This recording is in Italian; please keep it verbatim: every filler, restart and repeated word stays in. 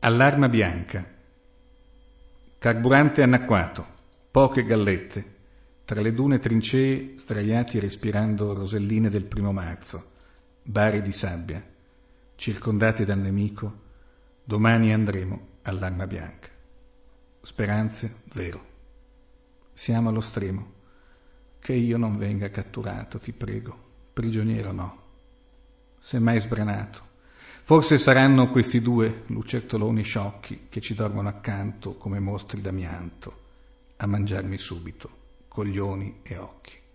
All'arma bianca. Carburante anacquato, poche gallette, tra le dune trincee sdraiati respirando roselline del primo marzo, bare di sabbia, circondati dal nemico, domani andremo all'arma bianca. Speranze zero. Siamo allo stremo. Che io non venga catturato, ti prego, prigioniero no. Semmai sbranato. Forse saranno questi due lucertoloni sciocchi che ci dormono accanto come mostri d'amianto a mangiarmi subito, coglioni e occhi.